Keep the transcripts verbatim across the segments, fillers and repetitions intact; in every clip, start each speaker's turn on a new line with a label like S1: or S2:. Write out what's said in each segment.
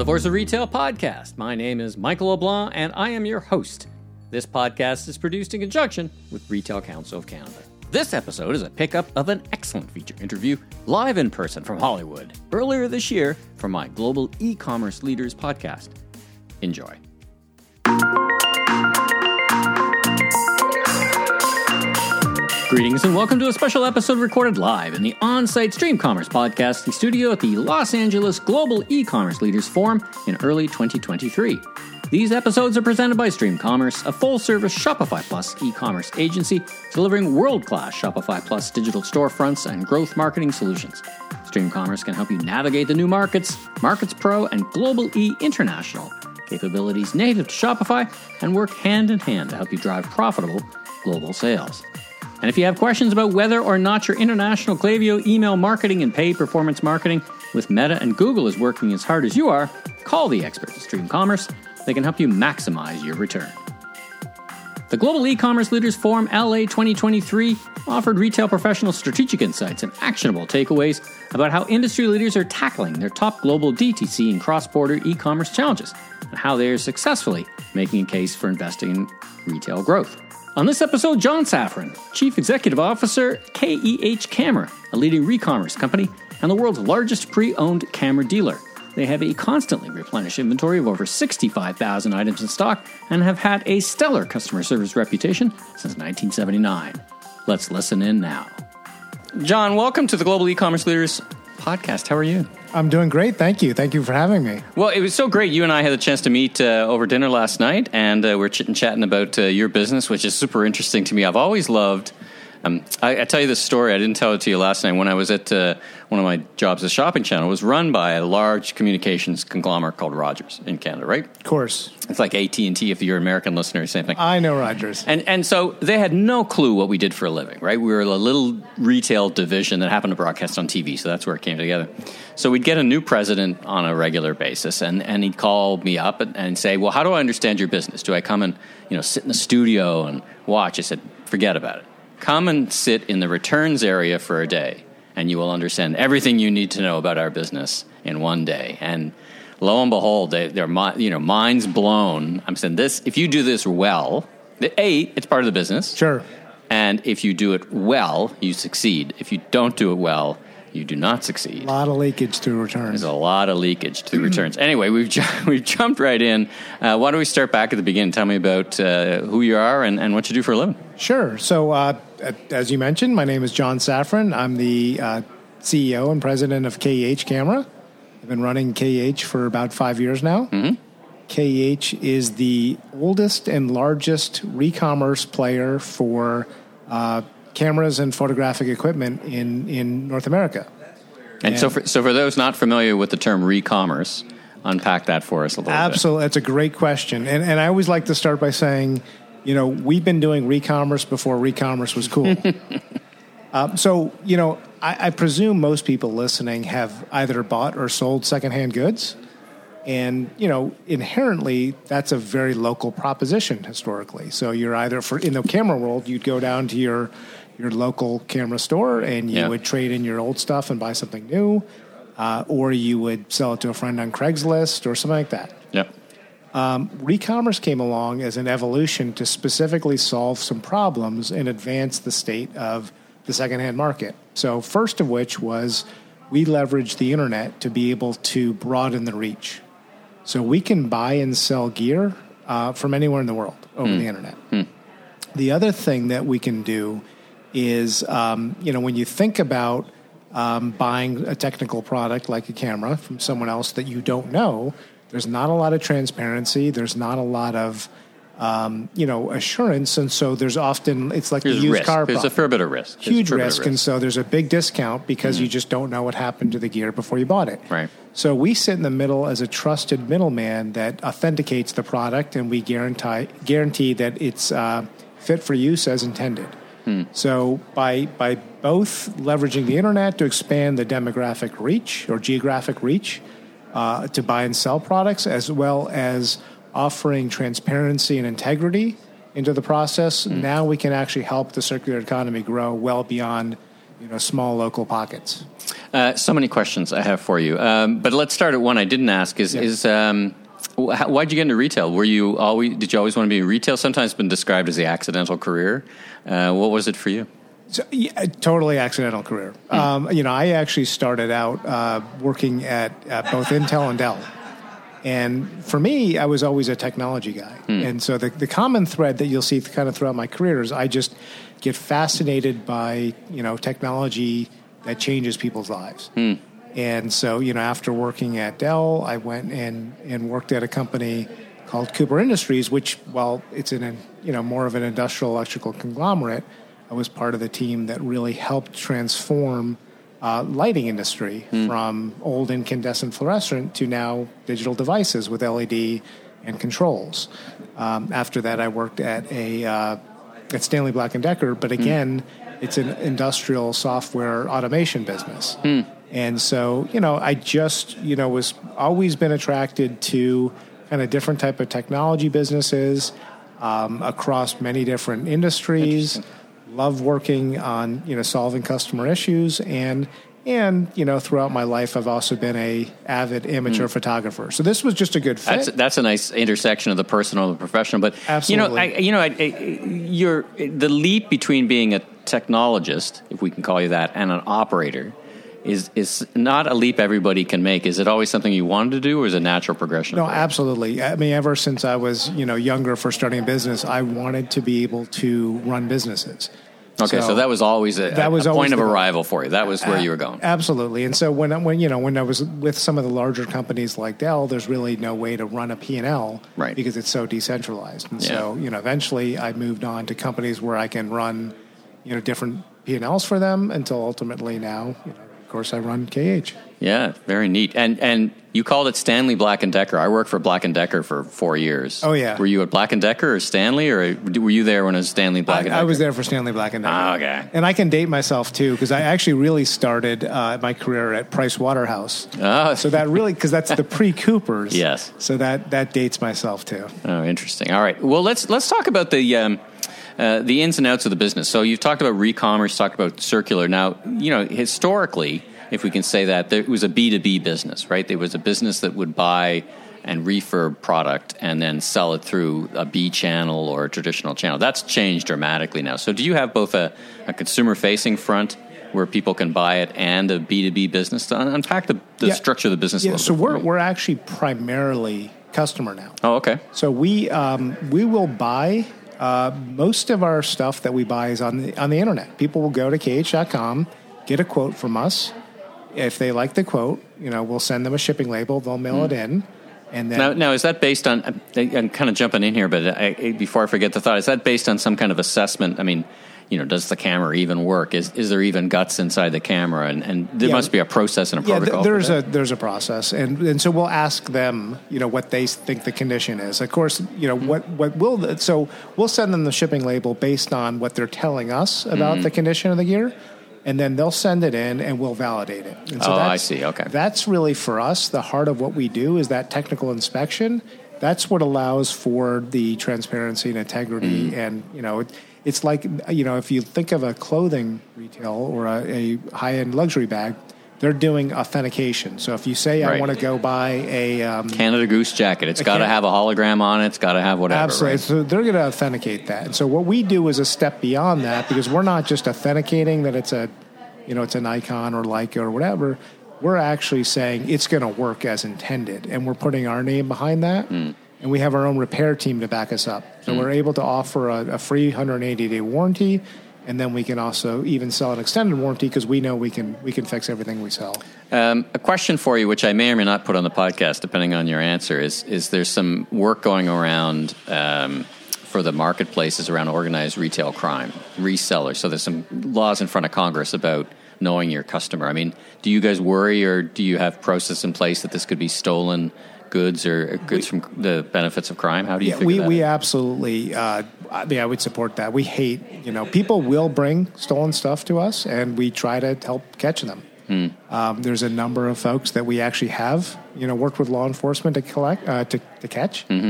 S1: the Voice of Retail podcast. My name is Michael LeBlanc, and I am your host. This podcast is produced in conjunction with Retail Council of Canada. This episode is a pickup of an excellent feature interview live in person from Hollywood earlier this year for my Global E-commerce Leaders podcast. Enjoy. Greetings and welcome to a special episode recorded live in the on-site Stream Commerce podcasting studio at the Los Angeles Global E-commerce Leaders Forum in early twenty twenty-three. These episodes are presented by Stream Commerce, a full-service Shopify Plus e-commerce agency delivering world-class Shopify Plus digital storefronts and growth marketing solutions. Stream Commerce can help you navigate the new markets, Markets Pro, and Global E International capabilities native to Shopify, and work hand-in-hand to help you drive profitable global sales. And if you have questions about whether or not your international Klaviyo email marketing and paid performance marketing with Meta and Google is working as hard as you are, call the experts at Stream Commerce. They can help you maximize your return. The Global E-commerce Leaders Forum L A twenty twenty-three offered retail professionals strategic insights and actionable takeaways about how industry leaders are tackling their top global D T C and cross-border e-commerce challenges and how they are successfully making a case for investing in retail growth. On this episode, John Safran, Chief Executive Officer, K E H Camera, a leading re-commerce company and the world's largest pre-owned camera dealer. They have a constantly replenished inventory of over sixty-five thousand items in stock and have had a stellar customer service reputation since nineteen seventy-nine. Let's listen in now. John, welcome to the Global E-commerce Leaders podcast. How are you?
S2: I'm doing great. Thank you. Thank you for having me.
S1: Well, it was so great. You and I had a chance to meet uh, over dinner last night, and uh, we're chit-chatting about uh, your business, which is super interesting to me. I've always loved... Um, I, I tell you this story. I didn't tell it to you last night. When I was at uh, one of my jobs at Shopping Channel, it was run by a large communications conglomerate called Rogers in Canada, right?
S2: Of course.
S1: It's like A T and T if you're an American listener, same thing.
S2: I know Rogers.
S1: And and so they had no clue what we did for a living, right? We were a little retail division that happened to broadcast on T V, so that's where it came together. So we'd get a new president on a regular basis, and, and he'd call me up and, and say, well, how do I understand your business? Do I come and you know sit in the studio and watch? I said, forget about it. Come and sit in the returns area for a day, and you will understand everything you need to know about our business in one day. And lo and behold, they, they're you know minds blown. I'm saying this: if you do this well, A, it's part of the business.
S2: Sure.
S1: And if you do it well, you succeed. If you don't do it well, you do not succeed.
S2: A lot of leakage through returns.
S1: There's a lot of leakage through returns. Anyway, we've ju- we've jumped right in. Uh, why don't we start back at the beginning? Tell me about uh, who you are and, and what you do for a living.
S2: Sure. So, uh, as you mentioned, my name is John Safran. I'm the uh, C E O and president of K E H Camera. I've been running K E H for about five years now. Mm-hmm. K E H is the oldest and largest re-commerce player for uh cameras and photographic equipment in, in North America.
S1: And, and so for so for those not familiar with the term re-commerce, unpack that for us a little
S2: absolutely,
S1: bit.
S2: Absolutely. That's a great question. And and I always like to start by saying, you know, we've been doing re-commerce before re-commerce was cool. um, so, you know, I, I presume most people listening have either bought or sold secondhand goods. And, you know, inherently, that's a very local proposition historically. So you're either, for in the camera world, you'd go down to your your local camera store and you yeah. would trade in your old stuff and buy something new, uh, or you would sell it to a friend on Craigslist or something like that.
S1: Yeah.
S2: Um, re-commerce came along as an evolution to specifically solve some problems and advance the state of the secondhand market. So first of which was we leveraged the internet to be able to broaden the reach. So we can buy and sell gear uh, from anywhere in the world over mm. the internet. Mm. The other thing that we can do is, um, you know, when you think about um, buying a technical product like a camera from someone else that you don't know, there's not a lot of transparency. There's not a lot of, um, you know, assurance. And so there's often, it's like
S1: there's
S2: the used
S1: risk.
S2: car
S1: There's
S2: product.
S1: a fair bit of risk.
S2: Huge risk.
S1: risk.
S2: And so there's a big discount because
S1: mm-hmm.
S2: you just don't know what happened to the gear before you bought it.
S1: Right.
S2: So we sit in the middle as a trusted middleman that authenticates the product, and we guarantee guarantee that it's uh, fit for use as intended. Hmm. So by by both leveraging the internet to expand the demographic reach or geographic reach uh, to buy and sell products, as well as offering transparency and integrity into the process, hmm. now we can actually help the circular economy grow well beyond you know, small local pockets.
S1: Uh, so many questions I have for you, um, but let's start at one I didn't ask. Is
S2: Yeah.
S1: is um, wh- why'd you get into retail? Were you always did you always want to be in retail? Sometimes it's been described as the accidental career. Uh, what was it for you?
S2: So, yeah, totally accidental career.
S1: Mm.
S2: Um, you know, I actually started out uh, working at uh, both Intel and Dell. And for me, I was always a technology guy. Mm. And so the, the common thread that you'll see kind of throughout my career is I just get fascinated by, you know, technology that changes people's lives. Mm. And so, you know, after working at Dell, I went and, and worked at a company called Cooper Industries, which, while it's in a, you know, more of an industrial electrical conglomerate, I was part of the team that really helped transform Uh, lighting industry mm. from old incandescent fluorescent to now digital devices with L E D and controls. Um, after that, I worked at a uh, at Stanley Black and Decker, but again, mm. it's an industrial software automation business. Mm. And so, you know, I just you know was always been attracted to kind of different type of technology businesses um, across many different industries. Love working on, you know, solving customer issues, and and you know, throughout my life, I've also been a avid amateur mm. photographer. So this was just a good fit.
S1: That's that's a nice intersection of the personal and the professional. But
S2: Absolutely.
S1: you know, I, you know, I, I, you're the leap between being a technologist, if we can call you that, and an operator is is not a leap everybody can make. Is it always something you wanted to do, or is it a natural progression?
S2: No, absolutely. I mean, ever since I was, you know, younger for starting a business, I wanted to be able to run businesses.
S1: Okay, so, so that was always a,
S2: that was
S1: a
S2: always
S1: point of
S2: the,
S1: arrival for you. That was where uh, you were going.
S2: Absolutely. And so when when you know when I was with some of the larger companies like Dell, there's really no way to run a P and L,
S1: right,
S2: because it's so decentralized. And
S1: yeah.
S2: so, you know, eventually I moved on to companies where I can run, you know, different P and Ls for them until ultimately now, you know, of course, I run K H.
S1: Yeah, very neat. And and you called it Stanley Black and Decker. I worked for Black and Decker for four years.
S2: Oh, yeah.
S1: Were you at Black and Decker orStanley, or were you there when it was Stanley Black
S2: I,
S1: and Decker?
S2: I was there for Stanley Black and Decker.
S1: Oh, okay.
S2: And I can date myself, too, because I actually really started uh, my career at Price Waterhouse.
S1: Oh.
S2: So that really, because that's the pre-Coopers.
S1: Yes.
S2: So that, that dates myself, too.
S1: Oh, interesting. All right. Well, let's let's talk about the... Um, Uh, the ins and outs of the business. So you've talked about re-commerce, talked about circular. Now, you know, historically, if we can say that, there, it was a B two B business, right? There was a business that would buy and refurb product and then sell it through a B channel or a traditional channel. That's changed dramatically now. So do you have both a, a consumer-facing front where people can buy it and a B two B business? To un- unpack the, the
S2: yeah.
S1: structure of the business
S2: yeah,
S1: a little
S2: so
S1: bit.
S2: we're we're actually primarily customer now.
S1: Oh, okay.
S2: So we um, we will buy... Uh, most of our stuff that we buy is on the on the internet. People will go to K H dot com, get a quote from us. If they like the quote, you know, we'll send them a shipping label. They'll mail mm. it in, and then
S1: now, now is that based on? I'm kind of jumping in here, but I, before I forget the thought, is that based on some kind of assessment? I mean, you know, does the camera even work? Is is there even guts inside the camera? And, and there yeah, must be a process and a protocol.
S2: Yeah, there's
S1: for
S2: a there's a process, and and so we'll ask them, you know, what they think the condition is. Of course, you know, mm-hmm. what what will so we'll send them the shipping label based on what they're telling us about mm-hmm. the condition of the gear, and then they'll send it in, and we'll validate it. And so
S1: oh,
S2: that's,
S1: I see. Okay,
S2: that's really for us the heart of what we do is that technical inspection. That's what allows for the transparency and integrity, mm-hmm. and you know. It, It's like, you know, if you think of a clothing retail or a, a high-end luxury bag, they're doing authentication. So if you say, right. I want to go buy a... Um,
S1: Canada Goose jacket, it's got to have a hologram on it, it's got to have whatever.
S2: Absolutely.
S1: Right?
S2: So they're going to authenticate that. And so what we do is a step beyond that, because we're not just authenticating that it's a, you know, it's an Nikon or Leica or whatever. We're actually saying it's going to work as intended, and we're putting our name behind that. Mm. And we have our own repair team to back us up. So mm. we're able to offer a, a free one hundred eighty day warranty, and then we can also even sell an extended warranty because we know we can we can fix everything we sell.
S1: Um, a question for you, which I may or may not put on the podcast, depending on your answer, is is there some work going around um, for the marketplaces around organized retail crime, resellers? So there's some laws in front of Congress about knowing your customer. I mean, do you guys worry, or do you have process in place that this could be stolen goods or goods we, from the benefits of crime? How do you
S2: yeah,
S1: figure
S2: we,
S1: that
S2: we
S1: out?
S2: absolutely, uh, I mean, I would support that. We hate, you know, people will bring stolen stuff to us, and we try to help catch them. Hmm. Um, there's a number of folks that we actually have, you know, worked with law enforcement to collect, uh, to, to catch. Mm-hmm.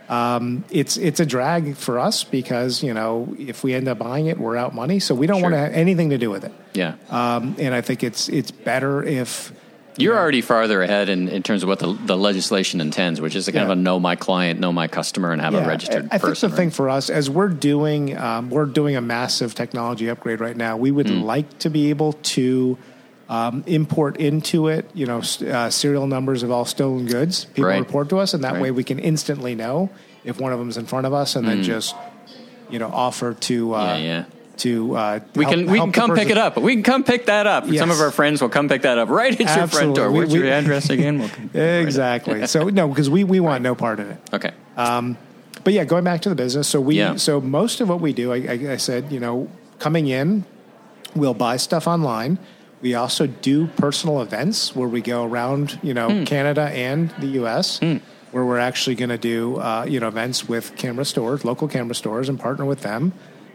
S2: Um, it's it's a drag for us because, you know, if we end up buying it, we're out money. So we don't
S1: Sure.
S2: want to have anything to do with it.
S1: Yeah.
S2: Um, and I think it's it's better if...
S1: You're
S2: you know,
S1: already farther ahead in, in terms of what the, the legislation intends, which is a kind
S2: Yeah.
S1: of a know my client, know my customer, and have
S2: yeah,
S1: a registered
S2: I, I
S1: person.
S2: think the thing for us, as we're doing, um, we're doing a massive technology upgrade right now. We would
S1: Mm.
S2: like to be able to um, import into it, you know, s- uh, serial numbers of all stolen goods. People
S1: Right.
S2: report to us, and that
S1: Right.
S2: way we can instantly know if one of them's in front of us, and then just, you know, offer to... Uh,
S1: Mm. yeah, yeah.
S2: To uh,
S1: We
S2: help-
S1: can we
S2: help
S1: can
S2: the
S1: come pick
S2: person-
S1: it up. We can come pick that up.
S2: Yes.
S1: Some of our friends will come pick that up right at your front
S2: Absolutely.
S1: door.
S2: We-
S1: What's
S2: we-
S1: your address again? We'll come-
S2: Exactly. So no, because we, we want no part in it.
S1: Okay.
S2: But yeah, going back to the business. So we
S1: Yeah.
S2: so most of what we do, I, I, I said, you know, coming in, we'll buy stuff online. We also do personal events where we go around, you know, Canada and the U S, where we're actually going to do, uh, you know, events with camera stores, local camera stores, and partner with them.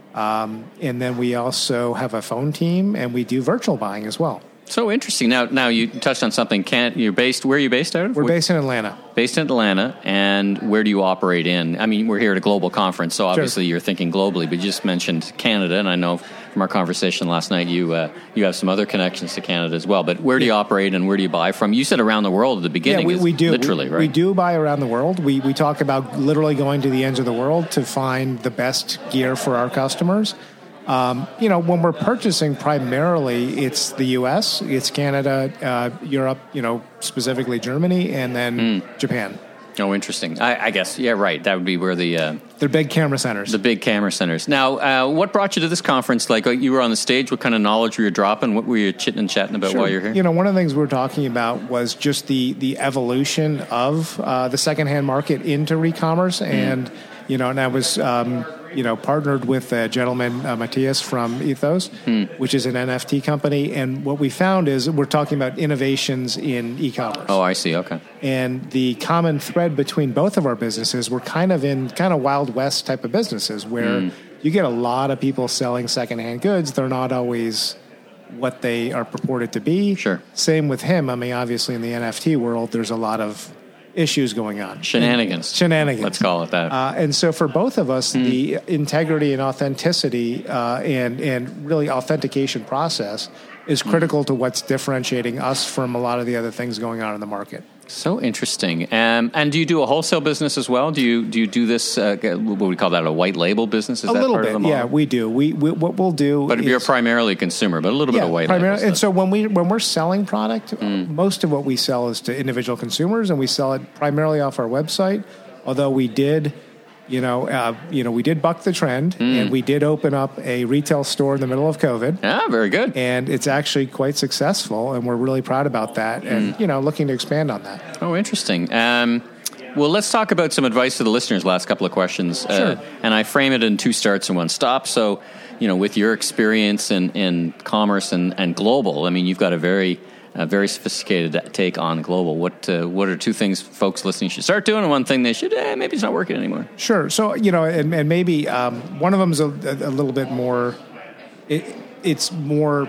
S2: Um, and then we also have a phone team, and we do virtual buying as well.
S1: So interesting. Now, now you touched on something. Can't you're based? Where are you based out of?
S2: We're
S1: Wh-
S2: based in Atlanta.
S1: based in Atlanta, and where do you operate in? I mean, we're here at a global conference, so obviously you're thinking globally. But you just mentioned Canada, and I know from our conversation last night you uh, you have some other connections to Canada as well. But where do you operate, and where do you buy from? You said around the world at the beginning.
S2: Yeah, we, we do.
S1: Literally,
S2: we,
S1: right?
S2: We do buy around the world. We we talk about literally going to the ends of the world to find the best gear for our customers. Um, you know, when we're purchasing, primarily it's the U S, it's Canada, uh, Europe, you know, specifically Germany, and then
S1: Hmm.
S2: Japan.
S1: Oh, interesting. I, I guess, yeah, right. That would be where the uh,
S2: They're big camera centers.
S1: the big camera centers. Now, uh, what brought you to this conference? Like, uh, you were on the stage. What kind of knowledge were you dropping? What were you chitting and chatting about
S2: Sure.
S1: while you're here?
S2: You know, one of the things we were talking about was just the the evolution of uh, the secondhand market into e-commerce, and you know, and I was um, you know partnered with a gentleman, uh, Matthias from Ethos, which is an N F T company, and what we found is we're talking about innovations in e-commerce.
S1: Oh, I see. Okay.
S2: And the common thread between both of our businesses, we're kind of in kind of Wild West type of businesses where you get a lot of people selling secondhand goods. They're not always what they are purported to be.
S1: Sure.
S2: Same with him. I mean, obviously in the N F T world, there's a lot of issues going on.
S1: Shenanigans.
S2: Shenanigans.
S1: Let's call it that.
S2: Uh, and so for both of us, the integrity and authenticity uh, and, and really authentication process is critical to what's differentiating us from a lot of the other things going on in the market.
S1: So interesting. Um, and do you do a wholesale business as well? Do you do you do this? Uh, what would we call that? A white label business? Is
S2: A
S1: that
S2: little
S1: part
S2: bit,
S1: of the model?
S2: yeah, we do. We, we what we'll do,
S1: But
S2: is,
S1: you're primarily a consumer, but a little bit
S2: yeah,
S1: of white
S2: primarily.
S1: label
S2: And
S1: stuff.
S2: so when we when we're selling product,
S1: Mm.
S2: most of what we sell is to individual consumers, and we sell it primarily off our website. Although we did, you know, uh, you know, we did buck the trend,
S1: Mm.
S2: and we did open up a retail store in the middle of COVID.
S1: Yeah, very good.
S2: And it's actually quite successful, and we're really proud about that, and
S1: Mm.
S2: you know, looking to expand on that.
S1: Oh, interesting. Um, well, let's talk about some advice to the listeners. Last couple of questions,
S2: Sure.
S1: uh, and I frame it in two starts and one stop. So, you know, with your experience in, in commerce and, and global, I mean, you've got a very a very sophisticated take on global. What uh, what are two things folks listening should start doing, and one thing they should eh, maybe it's not working anymore?
S2: Sure. So you know, and, and maybe um, one of them is a, a little bit more. It, it's more,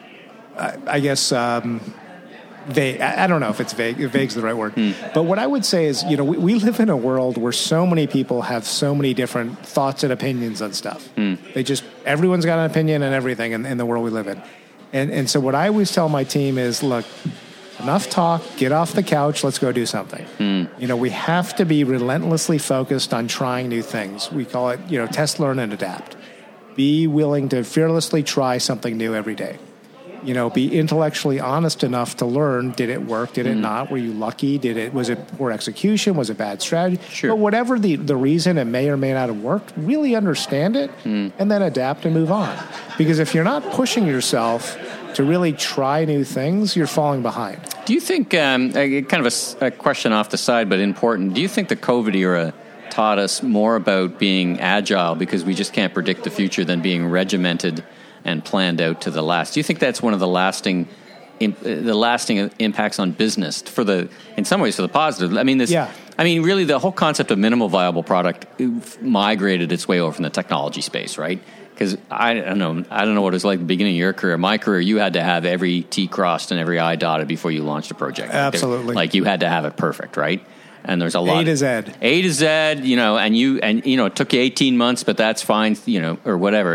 S2: uh, I guess. Um, Vague. I I don't know if it's vague. If vague's the right word. But what I would say is, you know, we, we live in a world where so many people have so many different thoughts and opinions on stuff. They just, everyone's got an opinion on everything in, in the world we live in. And and so what I always tell my team is, look, enough talk, get off the couch, let's go do something. You know, we have to be relentlessly focused on trying new things. We call it, you know, test, learn, and adapt. Be willing to fearlessly try something new every day. You know, be intellectually honest enough to learn, did it work, did it not? Were you lucky? Did it, was it poor execution? Was it bad strategy?
S1: Sure.
S2: But whatever the, the reason, it may or may not have worked, really understand it and then adapt and move on. Because if you're not pushing yourself to really try new things, you're falling behind.
S1: Do you think, um, a, kind of a s- a, question off the side, but important, do you think the COVID era taught us more about being agile because we just can't predict the future than being regimented and planned out to the last? Do you think that's one of the lasting imp- the lasting impacts on business for the, in some ways, for the positive? I mean, this,
S2: Yeah.
S1: I mean, really the whole concept of minimal viable product migrated its way over from the technology space, right? Because I don't know, I don't know what it was like at the beginning of your career. My career, you had to have every T crossed and every I dotted before you launched a project.
S2: Absolutely.
S1: Like you had to have it perfect, right? and there's a lot
S2: A to
S1: of,
S2: Z.
S1: A to Z, you know, and you and you know it took you eighteen months, but that's fine, you know, or whatever.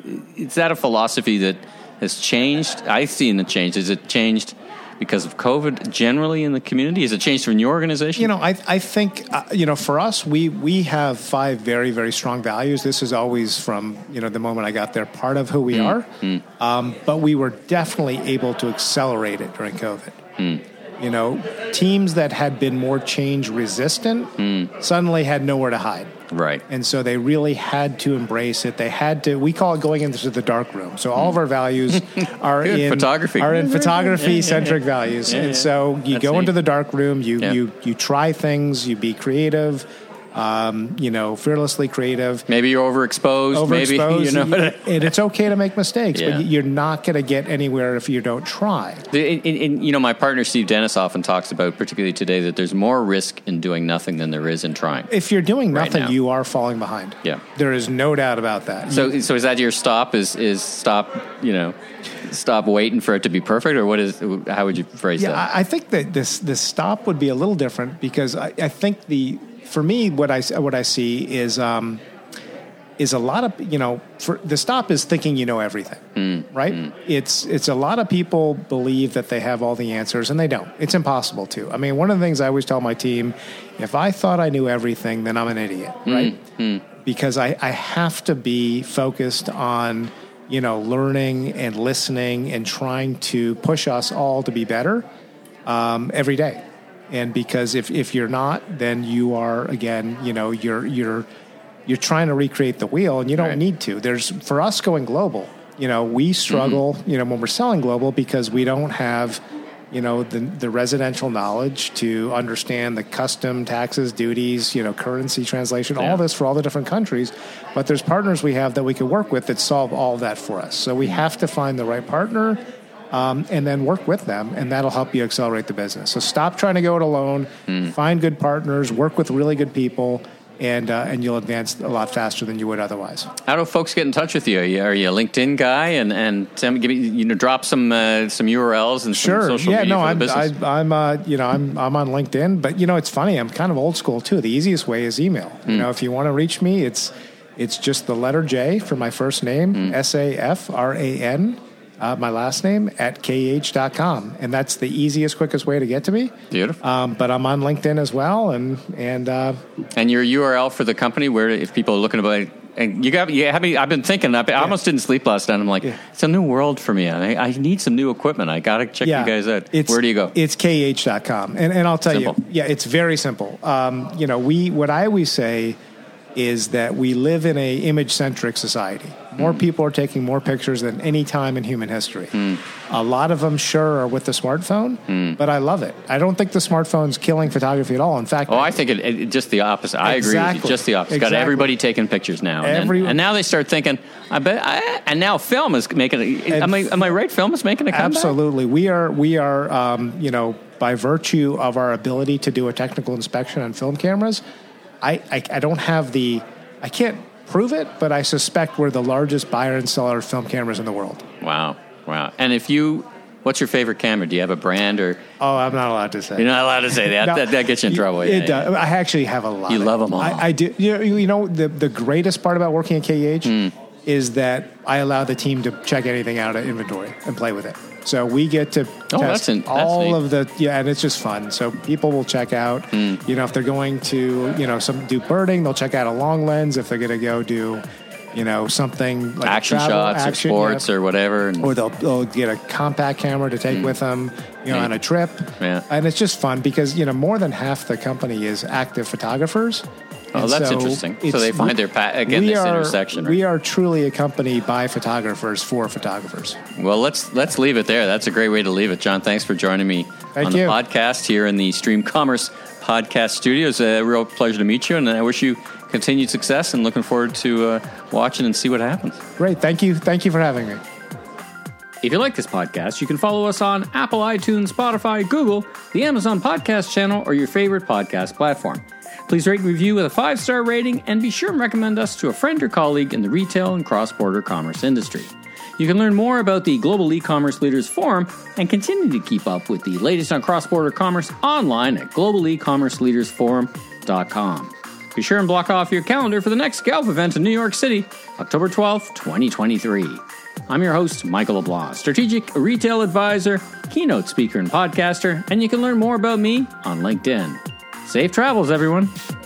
S1: Is that a philosophy that has changed? I've seen it change. Has it changed because of COVID generally in the community? Has it changed from your organization?
S2: You know, I I think uh, you know, for us, we we have five very very strong values. This is always from you know the moment I got there, part of who we mm. are. Mm. Um, but we were definitely able to accelerate it during COVID. Mm. You know, teams that had been more change resistant mm. suddenly had nowhere to hide.
S1: Right.
S2: And so they really had to embrace it. They had to, we call it going into the dark room. So all mm. of our values are
S1: Good.
S2: in
S1: photography.
S2: Are in photography centric values.
S1: Yeah,
S2: and
S1: yeah.
S2: so you
S1: That's
S2: go
S1: neat.
S2: into the dark room, you,
S1: yeah.
S2: you, you try things, you be creative. Um, you know, fearlessly creative.
S1: Maybe you're overexposed.
S2: Overexposed.
S1: Maybe, you know.
S2: And it's okay to make mistakes,
S1: Yeah.
S2: but you're not going to get anywhere if you don't try.
S1: The, in, in, you know, my partner Steve Dennis often talks about, particularly today, that there's more risk in doing nothing than there is in trying.
S2: If you're doing
S1: right
S2: nothing,
S1: now.
S2: you are falling behind.
S1: Yeah.
S2: There is no doubt about that.
S1: So,
S2: You-
S1: so is that your stop? Is is stop? You know, stop waiting for it to be perfect, or what is? How would you phrase
S2: Yeah,
S1: that?
S2: I I think that this this stop would be a little different because I, I think the for me what I what I see is um, is a lot of you know for the stop is thinking you know everything, mm, right? Mm. It's it's a lot of people believe that they have all the answers and they don't. It's impossible to. I mean, one of the things I always tell my team, if I thought I knew everything, then I'm an idiot, right? Mm, mm. Because I, I have to be focused on you know learning and listening and trying to push us all to be better um, every day. And because if, if you're not, then you are again, you know, you're you're you're trying to recreate the wheel, and you don't
S1: right.
S2: need to. There's for us going global. You know, we struggle. Mm-hmm. You know, when we're selling global because we don't have, you know, the the residential knowledge to understand the custom taxes, duties, you know, currency translation, yeah. all this for all the different countries. But there's partners we have that we can work with that solve all that for us. So we have to find the right partner. Um, and then work with them, and that'll help you accelerate the business. So stop trying to go it alone. Mm. Find good partners. Work with really good people, and uh, and you'll advance a lot faster than you would otherwise. How
S1: do folks get in touch with you? Are you, are you a LinkedIn guy? And and tell me, give me, you know, drop some uh, some U R Ls and
S2: sure.
S1: some social
S2: yeah,
S1: media
S2: no,
S1: for the
S2: I'm,
S1: business.
S2: I, I'm uh, you know I'm I'm on LinkedIn, but you know it's funny. I'm kind of old school too. The easiest way is email. Mm. You know, if you want to reach me, it's it's just the letter J for my first name, mm. S A F R A N. Uh, my last name at K H dot com, and that's the easiest, quickest way to get to me.
S1: Beautiful.
S2: Um, but I'm on LinkedIn as well, and and uh,
S1: and your U R L for the company, where if people are looking about, and you got, you have me. I've been thinking. I yeah. almost didn't sleep last night. I'm like, yeah. it's a new world for me. I, I need some new equipment. I got to check
S2: yeah.
S1: you guys out.
S2: It's,
S1: where do you go?
S2: It's K H dot com, and and I'll tell
S1: simple.
S2: you, yeah, it's very simple. Um, you know, we what I always say is that we live in a image centric society. More mm. people are taking more pictures than any time in human history. Mm. A lot of them sure are with the smartphone, mm. but I love it. I don't think the smartphone's killing photography at all. In fact,
S1: oh, I, I think it, it just the opposite. I
S2: exactly.
S1: agree with you. Just the opposite.
S2: Exactly.
S1: Got everybody taking pictures now, and,
S2: Every,
S1: then, and now they start thinking. I bet. I, and now film is making. A, am I am I right? Film is making a comeback.
S2: Absolutely, we are. We are. Um, you know, by virtue of our ability to do a technical inspection on film cameras, I I, I don't have the. I can't prove it, but I suspect we're the largest buyer and seller of film cameras in the world.
S1: Wow. Wow. And if you, what's your favorite camera? Do you have a brand or?
S2: Oh, I'm not allowed to say.
S1: You're not allowed to say that. no, that, that gets you in trouble.
S2: It
S1: yeah,
S2: does.
S1: yeah.
S2: I actually have a lot.
S1: You love them all.
S2: I, I do. You know, you know the, the greatest part about working at K H mm. is that I allow the team to check anything out of inventory and play with it. So we get to
S1: oh,
S2: test
S1: that's in, that's
S2: all
S1: neat.
S2: of the, yeah, and it's just fun. So people will check out, mm. you know, if they're going to, you know, some do birding, they'll check out a long lens. If they're going to go do, you know, something like
S1: action
S2: travel,
S1: shots
S2: action,
S1: or sports
S2: yeah.
S1: or whatever. And
S2: or they'll, they'll get a compact camera to take mm. with them, you know, yeah. on a trip.
S1: Yeah.
S2: And it's just fun because, you know, more than half the company is active photographers.
S1: Oh,
S2: and
S1: that's
S2: so
S1: interesting. So they find their, pa- again, this
S2: are,
S1: intersection. Right?
S2: We are truly a company by photographers for photographers.
S1: Well, let's let's leave it there. That's a great way to leave it. John, thanks for joining me
S2: Thank
S1: on
S2: you.
S1: the podcast here in the Stream Commerce Podcast Studios. A real pleasure to meet you, and I wish you continued success and looking forward to uh, watching and see what happens.
S2: Great. Thank you. Thank you for having me.
S1: If you like this podcast, you can follow us on Apple, iTunes, Spotify, Google, the Amazon Podcast channel, or your favorite podcast platform. Please rate and review with a five-star rating, and be sure and recommend us to a friend or colleague in the retail and cross-border commerce industry. You can learn more about the Global E-Commerce Leaders Forum and continue to keep up with the latest on cross-border commerce online at global e commerce leaders forum dot com. Be sure and block off your calendar for the next Galp event in New York City, October twelfth, twenty twenty-three. I'm your host, Michael LeBlanc, strategic retail advisor, keynote speaker, and podcaster, and you can learn more about me on LinkedIn. Safe travels, everyone.